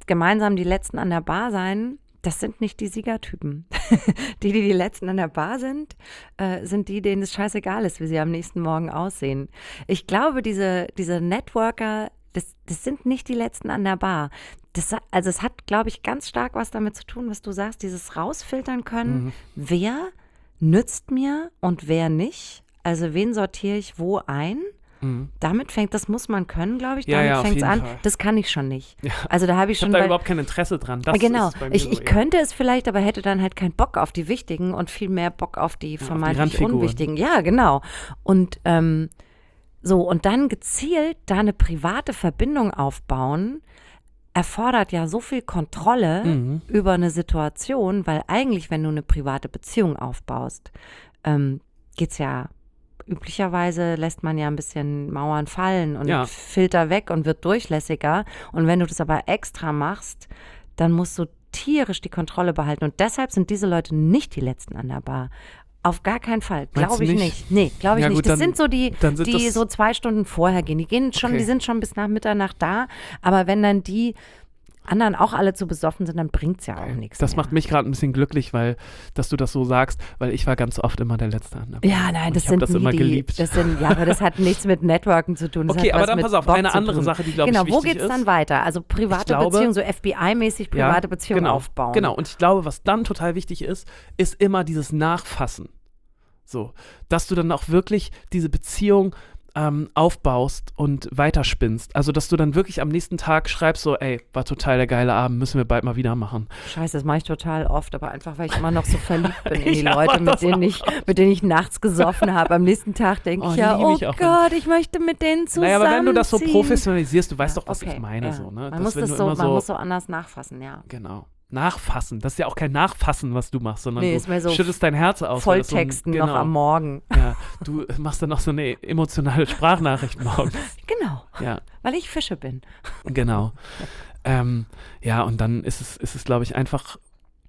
gemeinsam die Letzten an der Bar sein, das sind nicht die Siegertypen. Die, die die Letzten an der Bar sind, äh, sind die, denen es scheißegal ist, wie sie am nächsten Morgen aussehen. Ich glaube, diese, diese Networker, das, das sind nicht die Letzten an der Bar. Das, also es hat, glaube ich, ganz stark was damit zu tun, was du sagst, dieses rausfiltern können, mhm. wer nützt mir und wer nicht. Also wen sortiere ich wo ein? Mhm. Damit fängt, das muss man können, glaube ich. Ja, Damit ja, fängt es an. Fall. Das kann ich schon nicht. Ja. Also da habe ich, ich schon. Ich habe da bei, überhaupt kein Interesse dran. Das genau. ist bei mir ich so, ich ja. könnte es vielleicht, aber hätte dann halt keinen Bock auf die Wichtigen und viel mehr Bock auf die ja, vermeintlich auf die Unwichtigen. Ja, genau. Und ähm, so, und dann gezielt da eine private Verbindung aufbauen, erfordert ja so viel Kontrolle mhm. über eine Situation, weil eigentlich, wenn du eine private Beziehung aufbaust, ähm, geht es ja üblicherweise, lässt man ja ein bisschen Mauern fallen und ja. Filter weg und wird durchlässiger. Und wenn du das aber extra machst, dann musst du tierisch die Kontrolle behalten. Und deshalb sind diese Leute nicht die Letzten an der Bar. Auf gar keinen Fall. Glaube ich nicht? nicht. Nee, glaube ich ja, nicht. Gut, das dann, sind so die, sind die so zwei Stunden vorher gehen. Die gehen schon, okay. die sind schon bis nach Mitternacht da. Aber wenn dann die anderen auch alle zu besoffen sind, dann bringt es ja auch nichts. Das mehr. macht mich gerade ein bisschen glücklich, weil, dass du das so sagst, weil ich war ganz oft immer der Letzte an der Bar. Ja, nein, das ich sind das nie immer die, geliebt. Das sind, ja, aber das hat nichts mit Networken zu tun. Das okay, hat aber was dann mit pass auf, Bock eine zu andere tun. Sache, die, glaube genau, ich, wichtig wo geht's ist. dann weiter? Also private glaube, Beziehung, so F B I-mäßig private ja, Beziehungen genau, aufbauen. Genau, und ich glaube, was dann total wichtig ist, ist immer dieses Nachfassen. So, dass du dann auch wirklich diese Beziehung ähm, aufbaust und weiterspinnst. Also, dass du dann wirklich am nächsten Tag schreibst so, ey, war total der geile Abend, müssen wir bald mal wieder machen. Scheiße, das mache ich total oft, aber einfach, weil ich immer noch so verliebt bin in die ja, Leute, mit denen, ich, mit denen ich nachts gesoffen habe. Am nächsten Tag denke oh, ich ja, oh ich Gott, ich möchte mit denen zusammenziehen. Naja, aber wenn du das so professionalisierst, du weißt ja, doch, was okay, ich meine. Ja. So, ne? Man, das, muss, das so, man so, muss so anders nachfassen, ja. Genau. Nachfassen. Das ist ja auch kein Nachfassen, was du machst, sondern nee, du so schüttest dein Herz aus. Volltexten so ein, noch genau. am Morgen. Ja, du machst dann noch so eine emotionale Sprachnachricht morgens. Genau, ja. weil ich Fische bin. Genau. ähm, ja, und dann ist es, ist es, glaube ich, einfach,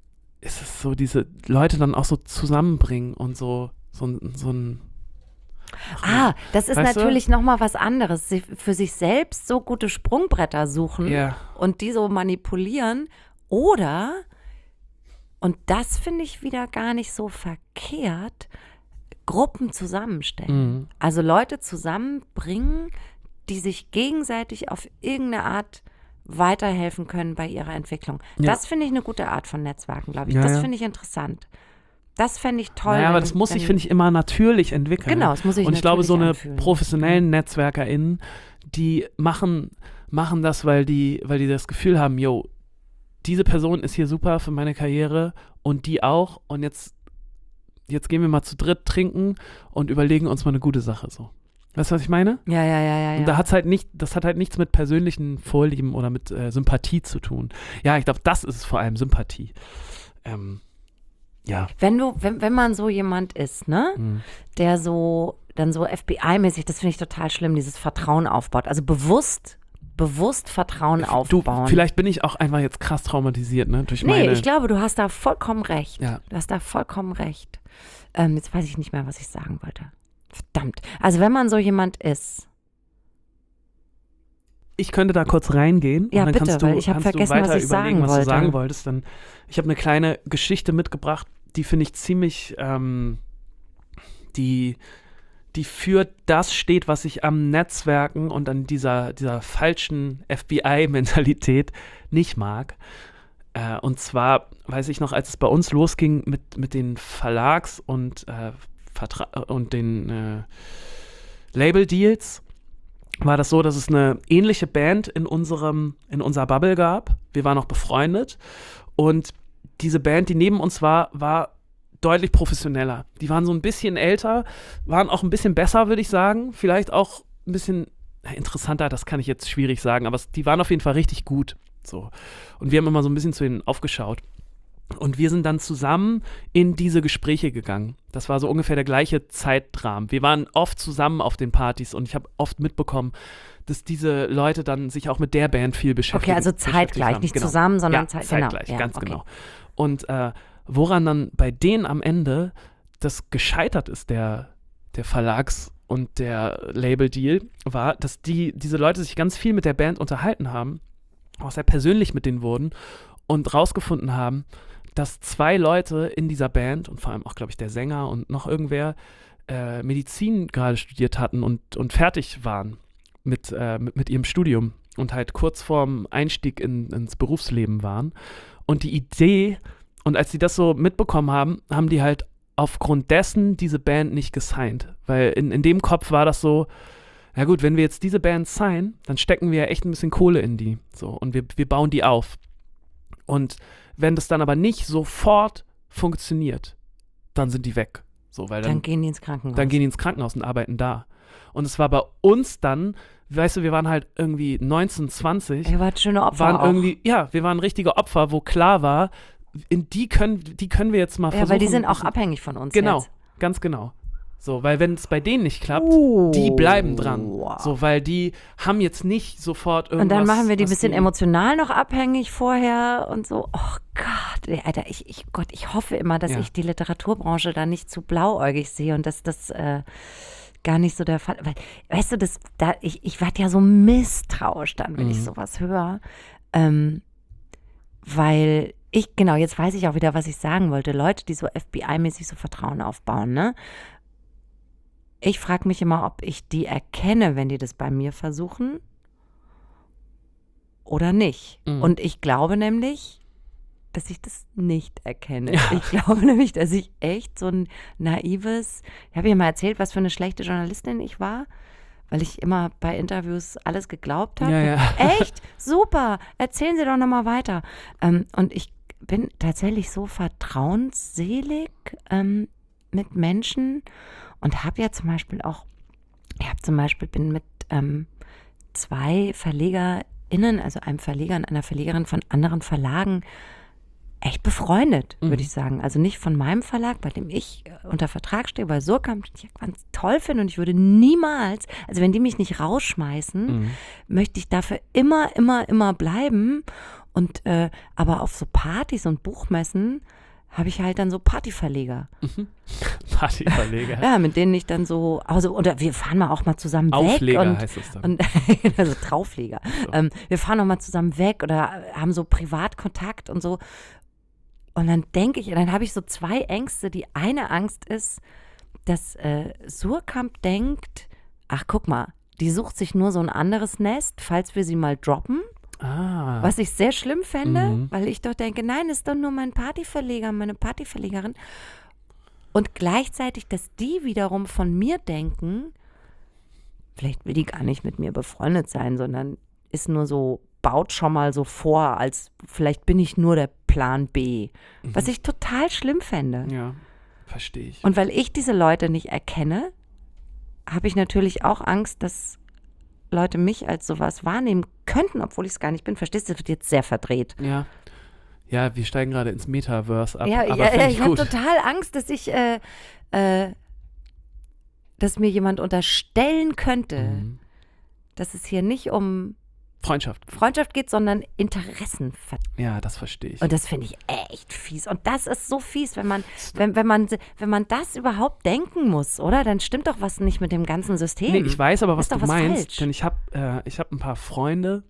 ist es so, diese Leute dann auch so zusammenbringen und so, so, so ein Ah, das ist weißt natürlich nochmal was anderes. Sie für sich selbst so gute Sprungbretter suchen ja. und die so manipulieren oder, und das finde ich wieder gar nicht so verkehrt, Gruppen zusammenstellen. Mhm. Also Leute zusammenbringen, die sich gegenseitig auf irgendeine Art weiterhelfen können bei ihrer Entwicklung. Ja. Das finde ich eine gute Art von Netzwerken, glaube ich. Ja, das ja. finde ich interessant. Das fände ich toll. Ja, aber wenn, das muss wenn, sich, finde ich, immer natürlich entwickeln. Genau, das muss sich Und ich glaube, so eine anfühlen. professionellen NetzwerkerInnen, die machen, machen das, weil die, weil die das Gefühl haben, yo, diese Person ist hier super für meine Karriere und die auch. Und jetzt, jetzt gehen wir mal zu dritt trinken und überlegen uns mal eine gute Sache so. Weißt du, was ich meine? Ja, ja, ja, ja. Und da hat's halt nicht, das hat halt nichts mit persönlichen Vorlieben oder mit äh, Sympathie zu tun. Ja, ich glaube, das ist es vor allem, Sympathie. Ähm, ja. Wenn du, wenn, wenn man so jemand ist, ne, Mhm. der so, dann so F B I-mäßig, das finde ich total schlimm, dieses Vertrauen aufbaut. Also bewusst, bewusst Vertrauen aufbauen. Du, vielleicht bin ich auch einfach jetzt krass traumatisiert, ne, durch Nee, meine... ich glaube, du hast da vollkommen recht. Ja. Du hast da vollkommen recht. Ähm, jetzt weiß ich nicht mehr, was ich sagen wollte. Verdammt. Also wenn man so jemand ist. Ich könnte da kurz reingehen Ja, und dann bitte, kannst du, weil ich habe kannst vergessen, du weiter was ich überlegen, sagen was wollte. du sagen wolltest. Dann, ich habe eine kleine Geschichte mitgebracht, die finde ich ziemlich, ähm, die, die für das steht, was ich am Netzwerken und an dieser, dieser falschen F B I-Mentalität nicht mag. Äh, und zwar weiß ich noch, als es bei uns losging mit, mit den Verlags- und, äh, Vertra- und den äh, Label-Deals, war das so, dass es eine ähnliche Band in unserem, in unserer Bubble gab. Wir waren auch befreundet. Und diese Band, die neben uns war, war deutlich professioneller. Die waren so ein bisschen älter, waren auch ein bisschen besser, würde ich sagen. Vielleicht auch ein bisschen interessanter, das kann ich jetzt schwierig sagen, aber es, die waren auf jeden Fall richtig gut. So. Und wir haben immer so ein bisschen zu ihnen aufgeschaut. Und wir sind dann zusammen in diese Gespräche gegangen. Das war so ungefähr der gleiche Zeitrahmen. Wir waren oft zusammen auf den Partys und ich habe oft mitbekommen, dass diese Leute dann sich auch mit der Band viel beschäftigen. Okay, also zeitgleich, nicht genau. zusammen, sondern ja, zeit- zeitgleich, genau. Ja, ganz okay. genau. Und äh, woran dann bei denen am Ende das gescheitert ist, der, der Verlags- und der Label-Deal, war, dass die, diese Leute sich ganz viel mit der Band unterhalten haben auch sehr persönlich mit denen wurden und rausgefunden haben, dass zwei Leute in dieser Band und vor allem auch, glaube ich, der Sänger und noch irgendwer äh, Medizin gerade studiert hatten und, und fertig waren mit, äh, mit, mit ihrem Studium und halt kurz vorm Einstieg in, ins Berufsleben waren. Und die Idee, und als sie das so mitbekommen haben, haben die halt aufgrund dessen diese Band nicht gesigned. Weil in, in dem Kopf war das so, ja gut, wenn wir jetzt diese Band signen, dann stecken wir ja echt ein bisschen Kohle in die. So, und wir, wir bauen die auf. Und wenn das dann aber nicht sofort funktioniert, dann sind die weg. So, weil dann, Dann gehen die ins Krankenhaus. dann gehen die ins Krankenhaus und arbeiten da. Und es war bei uns dann, weißt du, wir waren halt irgendwie neunzehn, zwanzig. Ihr wart schöne Opfer waren auch. irgendwie, ja, wir waren richtige Opfer, wo klar war, in die können, die können wir jetzt mal Ja, versuchen. weil die sind auch bisschen- abhängig von uns Genau, jetzt. ganz genau. So, weil wenn es bei denen nicht klappt, Oh. die bleiben dran. Wow. So, weil die haben jetzt nicht sofort irgendwas. Und dann machen wir die ein was bisschen emotional noch abhängig vorher und so. Oh Gott, ey, Alter, ich, ich, Gott, ich hoffe immer, dass Ja. ich die Literaturbranche da nicht zu blauäugig sehe und dass das äh, gar nicht so der Fall. Weil, weißt du, das, da, ich, ich werde ja so misstrauisch dann, wenn Mhm. ich sowas höre. Ähm, weil ich, genau, jetzt weiß ich auch wieder, was ich sagen wollte. Leute, die so F B I-mäßig so Vertrauen aufbauen, ne? Ich frage mich immer, ob ich die erkenne, wenn die das bei mir versuchen oder nicht. Mhm. Und ich glaube nämlich, dass ich das nicht erkenne. Ich glaube nämlich, dass ich echt so ein naives, ich habe ja mal erzählt, was für eine schlechte Journalistin ich war, weil ich immer bei Interviews alles geglaubt habe. Ja, ja. Echt? Super. Erzählen Sie doch nochmal weiter. Ähm, und ich bin tatsächlich so vertrauensselig ähm, mit Menschen und habe ja zum Beispiel auch, ich habe zum Beispiel, bin mit ähm, zwei VerlegerInnen, also einem Verleger und einer Verlegerin von anderen Verlagen, echt befreundet, Mhm. würde ich sagen. Also nicht von meinem Verlag, bei dem ich äh, unter Vertrag stehe, bei Surkamp, den ich ganz toll finde und ich würde niemals, also wenn die mich nicht rausschmeißen, Mhm. möchte ich dafür immer, immer, immer bleiben. Und äh, aber auf so Partys und Buchmessen habe ich halt dann so Partyverleger. Partyverleger. Ja, mit denen ich dann so, also, oder wir fahren mal auch mal zusammen Aufleger weg. Und, heißt es dann. und also Traufleger. So. Ähm, wir fahren auch mal zusammen weg oder haben so Privatkontakt und so. Und dann denke ich, dann habe ich so zwei Ängste. Die eine Angst ist, dass äh, Surkamp denkt, ach guck mal, die sucht sich nur so ein anderes Nest, falls wir sie mal droppen. Ah. Was ich sehr schlimm fände, Mhm. weil ich doch denke, nein, ist doch nur mein Partyverleger, meine Partyverlegerin. Und gleichzeitig, dass die wiederum von mir denken, vielleicht will die gar nicht mit mir befreundet sein, sondern ist nur so, baut schon mal so vor, als vielleicht bin ich nur der Plan B. Was ich total schlimm fände. Ja, verstehe ich. Und weil ich diese Leute nicht erkenne, habe ich natürlich auch Angst, dass Leute mich als sowas wahrnehmen könnten, obwohl ich es gar nicht bin. Verstehst du, das wird jetzt sehr verdreht. Ja. Ja, wir steigen gerade ins Metaverse ab. Ja, aber ja, find ja ich ich habe gut. total Angst, dass ich, äh, äh, dass mir jemand unterstellen könnte, Mhm. dass es hier nicht um Freundschaft. Freundschaft geht, sondern Interessen. Ja, das verstehe ich. Und das finde ich echt fies. Und das ist so fies, wenn man, wenn, wenn man, wenn man das überhaupt denken muss, oder? Dann stimmt doch was nicht mit dem ganzen System. Nee, ich weiß aber, was Ist doch du was meinst, falsch. denn ich habe äh, ich hab ein paar Freunde,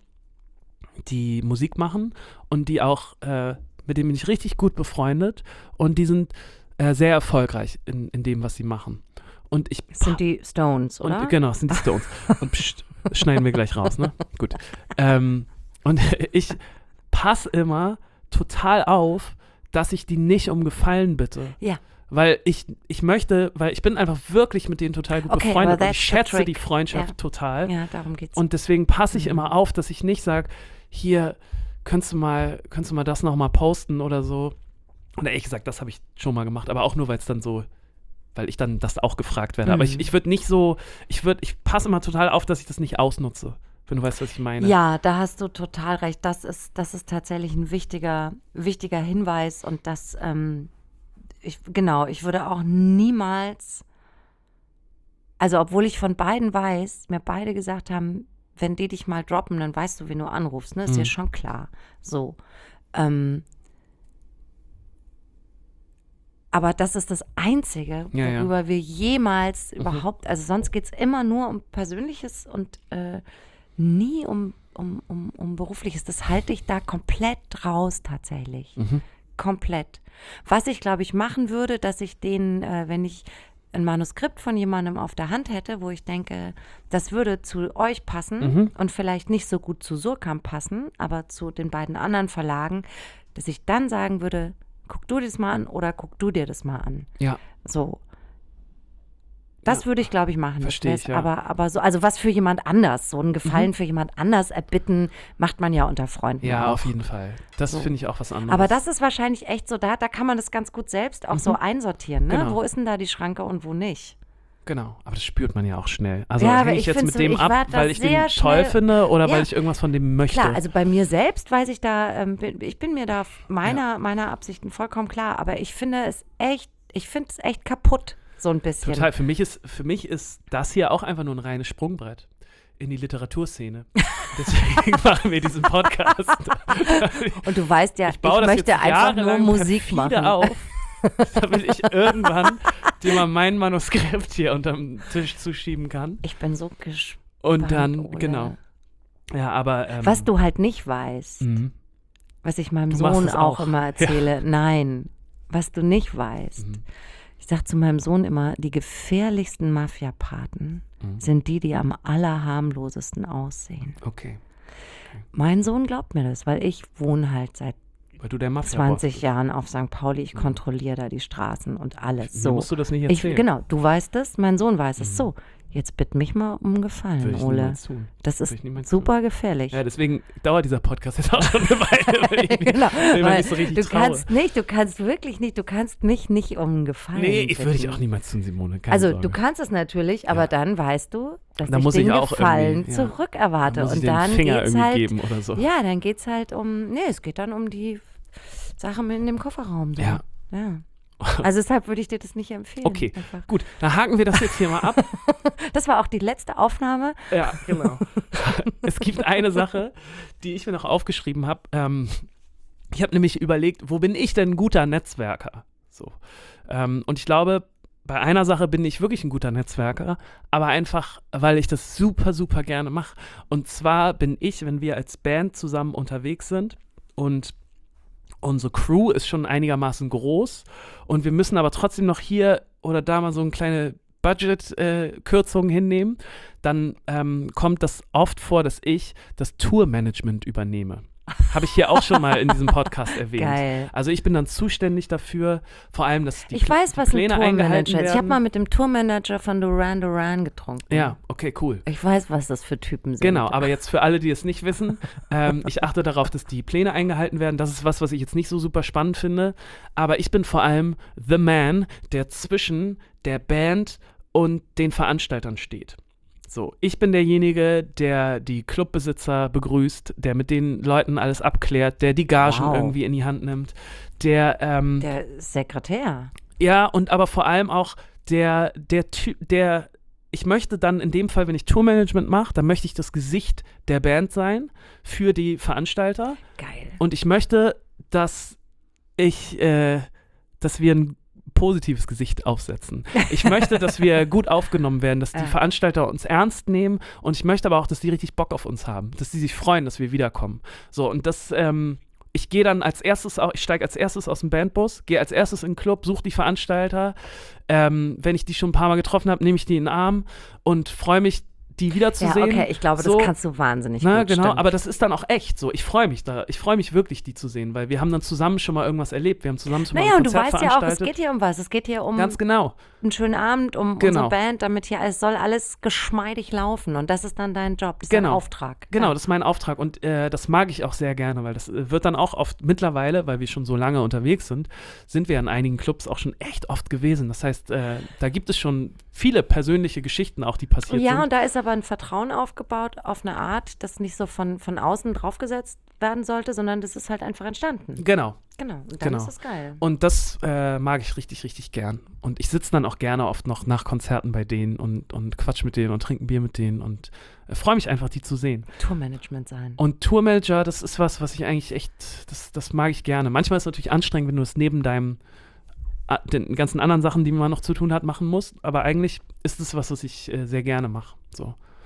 die Musik machen und die auch, äh, mit denen bin ich richtig gut befreundet und die sind äh, sehr erfolgreich in, in dem, was sie machen. Und ich Das sind die Stones, oder? Und, genau, es sind die Stones. Und pst, schneiden wir gleich raus, ne? Gut. Ähm, und ich passe immer total auf, dass ich die nicht um Gefallen bitte. Ja. Weil ich, ich möchte, weil ich bin einfach wirklich mit denen total gut Okay, befreundet aber und ich that's the schätze trick. die Freundschaft Ja. total. Ja, darum geht's. Und deswegen passe ich Mhm. immer auf, dass ich nicht sage, hier, könntest du mal, könntest du mal das nochmal posten oder so. Und ehrlich gesagt, das habe ich schon mal gemacht, aber auch nur, weil es dann so, weil ich dann das auch gefragt werde. Aber Mhm. ich, ich würde nicht so, ich würde, ich passe immer total auf, dass ich das nicht ausnutze, wenn du weißt, was ich meine. Ja, da hast du total recht. Das ist, das ist tatsächlich ein wichtiger, wichtiger Hinweis und das, ähm, ich, genau, ich würde auch niemals, also obwohl ich von beiden weiß, mir beide gesagt haben, wenn die dich mal droppen, dann weißt du, wen du anrufst, ne? Ist Mhm. ja schon klar. So. Ähm, aber das ist das Einzige, Ja, ja. worüber wir jemals Mhm. überhaupt, also sonst geht es immer nur um Persönliches und äh, nie um um, um, um Berufliches. Das halte ich da komplett raus tatsächlich. Mhm. Komplett. Was ich, glaube ich, machen würde, dass ich den, äh, wenn ich ein Manuskript von jemandem auf der Hand hätte, wo ich denke, das würde zu euch passen Mhm. und vielleicht nicht so gut zu Surkamp passen, aber zu den beiden anderen Verlagen, dass ich dann sagen würde, guck du dir das mal an oder guck du dir das mal an. Ja. So. Das Ja. würde ich, glaube ich, machen. Verstehe Das ich, ja. aber, aber so, also was für jemand anders, so einen Gefallen Mhm. für jemand anders erbitten, macht man ja unter Freunden Ja, auch. auf jeden Fall. Das So. finde ich auch was anderes. Aber das ist wahrscheinlich echt so, da, da kann man das ganz gut selbst auch Mhm. so einsortieren. Ne? Genau. Wo ist denn da die Schranke und wo nicht? Genau, aber das spürt man ja auch schnell. Also Ja, aber hänge ich ich jetzt find's mit dem so- ich ab, werd da weil ich den sehr toll schnell- finde oder Ja. weil ich irgendwas von dem möchte? Klar, also bei mir selbst weiß ich da, ähm, bin, ich bin mir da meiner, meiner Absichten vollkommen klar, aber ich finde es echt, ich finde es echt kaputt, so ein bisschen. Total. Für mich ist, für mich ist das hier auch einfach nur ein reines Sprungbrett in die Literaturszene. Deswegen machen wir diesen Podcast. Und du weißt ja, Ich ich, baue das möchte jetzt einfach nur jahrelang Musik perfide machen. auf, damit ich irgendwann dir mal mein Manuskript hier unterm Tisch zuschieben kann. Ich bin so gespannt. Und dann, Ole. genau. Ja, aber. Ähm, Was du halt nicht weißt, Mhm. was ich meinem Du machst Sohn es auch auch. immer erzähle, nein, was du nicht weißt. Mhm. Ich sage zu meinem Sohn immer, die gefährlichsten Mafia-Paten Mhm. sind die, die am allerharmlosesten aussehen. Okay. Mein Sohn glaubt mir das, weil ich wohne halt seit Weil du der Mafia zwanzig Jahren auf Sankt Pauli. Ich kontrolliere da die Straßen und alles. So. So. Musst du das nicht Ich, erzählen. genau, du weißt es, mein Sohn weiß es. Mhm. So, jetzt bitt mich mal um Würde Gefallen, ich Ole. niemals tun. Das Würde ist ich niemals super gefährlich. Ja, deswegen dauert dieser Podcast jetzt auch schon eine Weile, weil ich genau, weil weil ich so richtig du traue. kannst nicht, du kannst wirklich nicht, du kannst mich nicht um einen Gefallen Nee, ich würde ich bitten. auch niemals tun, Simone. Keine Also Sorge. du kannst es natürlich, aber Ja. dann weißt du, dass Da ich muss den ich auch Gefallen irgendwie, ja. zurückerwarte. Da muss ich Und den dann Finger geht's irgendwie halt, geben oder so. ja, dann geht's halt um, nee, es geht dann um die Sache in dem Kofferraum. So. Ja. ja. Also deshalb würde ich dir das nicht empfehlen. Okay, einfach. gut, dann haken wir das jetzt hier mal ab. Das war auch die letzte Aufnahme. Ja, genau. Es gibt eine Sache, die ich mir noch aufgeschrieben habe. Ähm, ich habe nämlich überlegt, wo bin ich denn ein guter Netzwerker? So. Ähm, und ich glaube, bei einer Sache bin ich wirklich ein guter Netzwerker, aber einfach, weil ich das super, super gerne mache. Und zwar bin ich, wenn wir als Band zusammen unterwegs sind und unsere Crew ist schon einigermaßen groß und wir müssen aber trotzdem noch hier oder da mal so eine kleine Budget-Kürzung äh, hinnehmen, dann ähm, kommt das oft vor, dass ich das Tourmanagement übernehme. Habe ich hier auch schon mal in diesem Podcast erwähnt. Geil. Also ich bin dann zuständig dafür, vor allem, dass die, Ich Pl- weiß, die was ein Pläne eingehalten Tourmanager ist. werden. Ich habe mal mit dem Tourmanager von Duran Duran getrunken. Ja, okay, cool. Ich weiß, was das für Typen sind. Genau, aber jetzt für alle, die es nicht wissen, ähm, ich achte darauf, dass die Pläne eingehalten werden. Das ist was, was ich jetzt nicht so super spannend finde. Aber ich bin vor allem the man, der zwischen der Band und den Veranstaltern steht. So, ich bin derjenige, der die Clubbesitzer begrüßt, der mit den Leuten alles abklärt, der die Gagen Wow. irgendwie in die Hand nimmt, der, ähm, Der Sekretär. ja, und aber vor allem auch der, der Typ, der, ich möchte dann in dem Fall, wenn ich Tourmanagement mache, dann möchte ich das Gesicht der Band sein für die Veranstalter. Geil. Und ich möchte, dass ich, äh, dass wir ein positives Gesicht aufsetzen. Ich möchte, dass wir gut aufgenommen werden, dass die Ja. Veranstalter uns ernst nehmen und ich möchte aber auch, dass die richtig Bock auf uns haben, dass die sich freuen, dass wir wiederkommen. So, und das, ähm, ich gehe dann als erstes, auch, ich steige als erstes aus dem Bandbus, gehe als erstes in den Club, suche die Veranstalter. Ähm, wenn ich die schon ein paar Mal getroffen habe, nehme ich die in den Arm und freue mich, die wiederzusehen. Ja, okay, ich glaube, so, das kannst du wahnsinnig Na, gut. genau, stimmt. aber das ist dann auch echt so. Ich freue mich da. Ich freue mich wirklich, die zu sehen, weil wir haben dann zusammen schon mal irgendwas erlebt. Wir haben zusammen schon mal Naja, ein und du Konzert weißt ja auch, es veranstaltet. geht hier um was. Es geht hier um Ganz genau. einen schönen Abend, um Genau. unsere Band, damit hier alles soll alles geschmeidig laufen. Und das ist dann dein Job, das ist dein Genau. Auftrag. Genau, Ja. das ist mein Auftrag und äh, das mag ich auch sehr gerne, weil das äh, wird dann auch oft mittlerweile, weil wir schon so lange unterwegs sind, sind wir in einigen Clubs auch schon echt oft gewesen. Das heißt, äh, da gibt es schon viele persönliche Geschichten auch, die passiert Ja, sind. und da ist aber ein Vertrauen aufgebaut auf eine Art, das nicht so von, von außen draufgesetzt werden sollte, sondern das ist halt einfach entstanden. Genau. Genau, und dann Genau. ist das geil. Und das äh, mag ich richtig, richtig gern. Und ich sitze dann auch gerne oft noch nach Konzerten bei denen und, und quatsch mit denen und trinke ein Bier mit denen und äh, freue mich einfach, die zu sehen. Tourmanagement sein. Und Tourmanager, das ist was, was ich eigentlich echt, das, das mag ich gerne. Manchmal ist es natürlich anstrengend, wenn du es neben deinem, a- den ganzen anderen Sachen, die man noch zu tun hat, machen musst. Aber eigentlich ist es was, was ich äh, sehr gerne mache. So.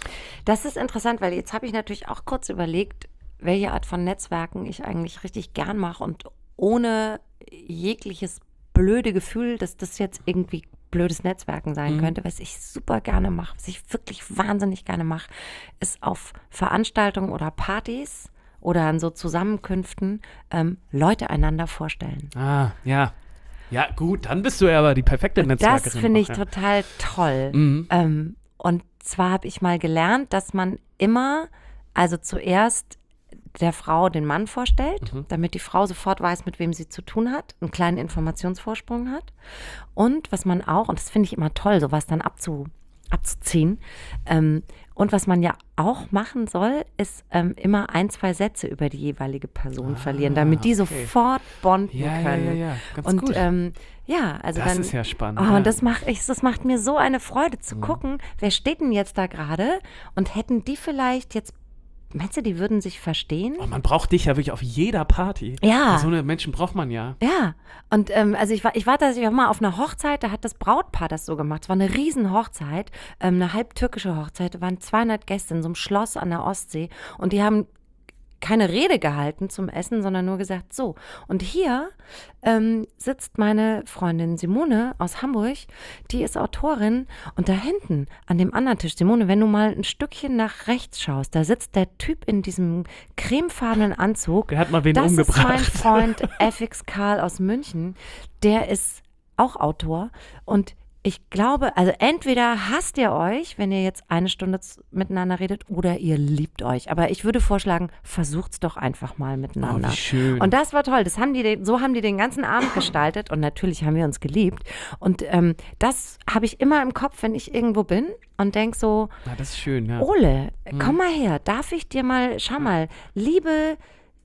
Das ist interessant, weil jetzt habe ich natürlich auch kurz überlegt, welche Art von Netzwerken ich eigentlich richtig gern mache und ohne jegliches blöde Gefühl, dass das jetzt irgendwie blödes Netzwerken sein Mhm. könnte, was ich super gerne mache, was ich wirklich wahnsinnig gerne mache, ist auf Veranstaltungen oder Partys oder an so Zusammenkünften ähm, Leute einander vorstellen. Ah, ja. Ja, gut, dann bist du ja aber die perfekte Netzwerkerin. Das finde ich auch, ja. total toll. Mhm. Ähm, und zwar habe ich mal gelernt, dass man immer, also zuerst der Frau den Mann vorstellt, Mhm. damit die Frau sofort weiß, mit wem sie zu tun hat, einen kleinen Informationsvorsprung hat. Und was man auch, und das finde ich immer toll, sowas dann abzu, abzuziehen, ähm, und was man ja auch machen soll, ist ähm, immer ein, zwei Sätze über die jeweilige Person Ah, verlieren, damit die okay. sofort bonden Ja, ja, können. ja, ja, ganz und gut. Ähm, ja, also das dann, ist ja spannend. Oh, ja. und das macht, ich, das macht mir so eine Freude zu Mhm. gucken, wer steht denn jetzt da gerade und hätten die vielleicht jetzt, meinst du, die würden sich verstehen? Oh, man braucht dich ja wirklich auf jeder Party. Ja. So eine Menschen braucht man ja. Ja, und ähm, also ich war, ich war tatsächlich auch mal auf einer Hochzeit, da hat das Brautpaar das so gemacht. Es war eine riesen Hochzeit, ähm, eine halb türkische Hochzeit, da waren zweihundert Gäste in so einem Schloss an der Ostsee und die haben keine Rede gehalten zum Essen, sondern nur gesagt, so. Und hier ähm, sitzt meine Freundin Simone aus Hamburg, die ist Autorin und da hinten an dem anderen Tisch, Simone, wenn du mal ein Stückchen nach rechts schaust, da sitzt der Typ in diesem cremefarbenen Anzug. Der hat mal wen Das umgebracht. ist mein Freund F X Karl aus München, der ist auch Autor und ich glaube, also entweder hasst ihr euch, wenn ihr jetzt eine Stunde z- miteinander redet, oder ihr liebt euch. Aber ich würde vorschlagen, versucht's doch einfach mal Oh, miteinander. wie schön. Und das war toll. Das haben die, den- so haben die den ganzen Abend gestaltet und natürlich haben wir uns geliebt. Und ähm, das habe ich immer im Kopf, wenn ich irgendwo bin und denke so, ja, das ist schön, ja. Ole, komm mal her, darf ich dir mal, schau mal, liebe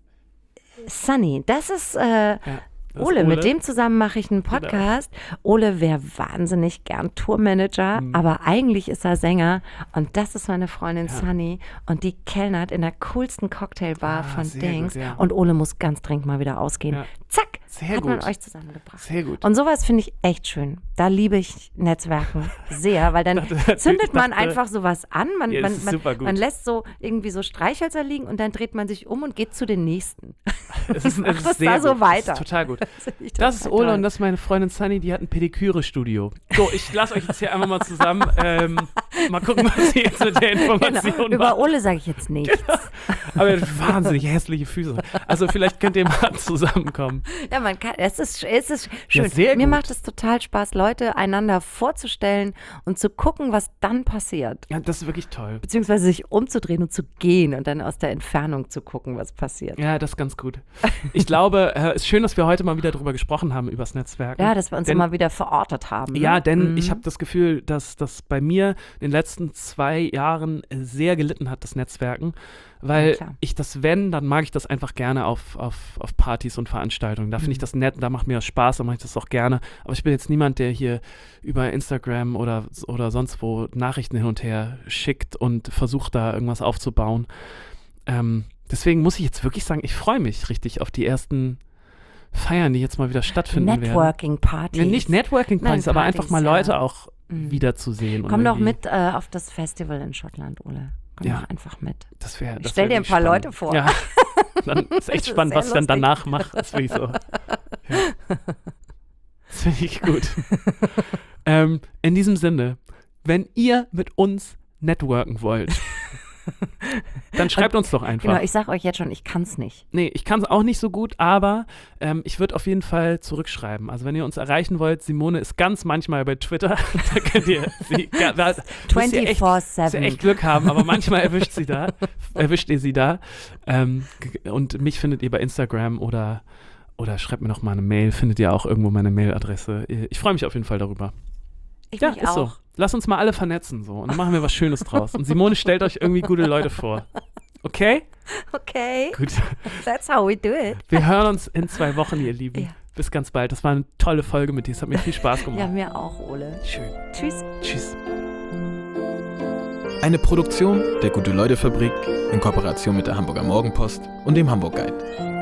Sunny, das ist äh, ja. Das ist Ole, mit dem zusammen mache ich einen Genau. Podcast. Ole wäre wahnsinnig gern Tourmanager, Mhm. aber eigentlich ist er Sänger und das ist meine Freundin Ja. Sunny und die kellnert in der coolsten Cocktailbar Ah, von sehr Dings gut, ja. und Ole muss ganz dringend mal wieder ausgehen. Ja. Zack, Sehr hat man gut. euch zusammengebracht. Sehr gut. Und sowas finde ich echt schön. Da liebe ich Netzwerken sehr, weil dann dachte- zündet man dachte- einfach sowas an. Man, Ja, das man, ist man, super gut. man lässt so irgendwie so Streichhölzer liegen und dann dreht man sich um und geht zu den nächsten. Es ist, Mach es ist das sehr da so gut. weiter. Das ist total gut. Das, finde ich Das ist total Ole toll. und das ist meine Freundin Sunny, die hat ein Pediküre-Studio. So, ich lasse euch jetzt hier einfach mal zusammen. Ähm, mal gucken, was sie jetzt mit der Information Genau. Über macht. Ole sage ich jetzt nichts. Aber er hat wahnsinnig hässliche Füße. Also vielleicht könnt ihr mal zusammenkommen. Ja, man kann, es ist, es ist schön. sehr Mir gut. macht es total Spaß, Leute einander vorzustellen und zu gucken, was dann passiert. Ja, das ist wirklich toll. Beziehungsweise sich umzudrehen und zu gehen und dann aus der Entfernung zu gucken, was passiert. Ja, das ist ganz gut. Ich glaube, es äh, ist schön, dass wir heute mal wieder drüber gesprochen haben, übers Netzwerk. Ja, dass wir uns Denn- immer wieder verortet haben. Ne? Ja, denn Mhm. ich habe das Gefühl, dass das bei mir in den letzten zwei Jahren sehr gelitten hat, das Netzwerken, weil Ja, klar. ich das, wenn, dann mag ich das einfach gerne auf, auf, auf Partys und Veranstaltungen. Da finde ich Mhm. das nett, da macht mir das Spaß, da mache ich das auch gerne. Aber ich bin jetzt niemand, der hier über Instagram oder, oder sonst wo Nachrichten hin und her schickt und versucht, da irgendwas aufzubauen. Ähm, deswegen muss ich jetzt wirklich sagen, ich freue mich richtig auf die ersten Feiern, die jetzt mal wieder stattfinden werden. Networking-Partys. Ja, nicht Networking-Partys, Nein, aber einfach Partys, mal ja. Leute auch Mhm. wiederzusehen. und Komm doch irgendwie- mit äh, auf das Festival in Schottland, Ole. Komm Ja. doch einfach mit. Das wär, Ich das stell wär dir ein wirklich paar spannend. Leute vor. Ja, dann ist echt Das ist spannend, was ich sehr dann lustig. danach mache. Das finde ich so. Ja. Das finde ich gut. ähm, in diesem Sinne, wenn ihr mit uns networken wollt, dann schreibt uns doch einfach. Genau, ich sag euch jetzt schon, ich kann's nicht. Nee, ich kann es auch nicht so gut, aber ähm, ich würde auf jeden Fall zurückschreiben. Also wenn ihr uns erreichen wollt, Simone ist ganz manchmal bei Twitter. Da könnt ihr sie, ja, da müsst ihr echt, vierundzwanzig müsst ihr sieben. echt Glück haben, aber manchmal erwischt sie da, erwischt ihr sie da. Ähm, g- und mich findet ihr bei Instagram oder, oder schreibt mir noch mal eine Mail, findet ihr auch irgendwo meine Mailadresse. Ich freue mich auf jeden Fall darüber. Ich Ja, mich ist auch. so. Lass uns mal alle vernetzen so und dann machen wir was Schönes draus. Und Simone stellt euch irgendwie gute Leute vor. Okay? Okay, Gut. that's how we do it. Wir hören uns in zwei Wochen, ihr Lieben. Ja. Bis ganz bald. Das war eine tolle Folge mit dir. Es hat mir viel Spaß gemacht. Ja, mir auch, Ole. Schön. Tschüss. Tschüss. Eine Produktion der Gute-Leute-Fabrik in Kooperation mit der Hamburger Morgenpost und dem Hamburg Guide.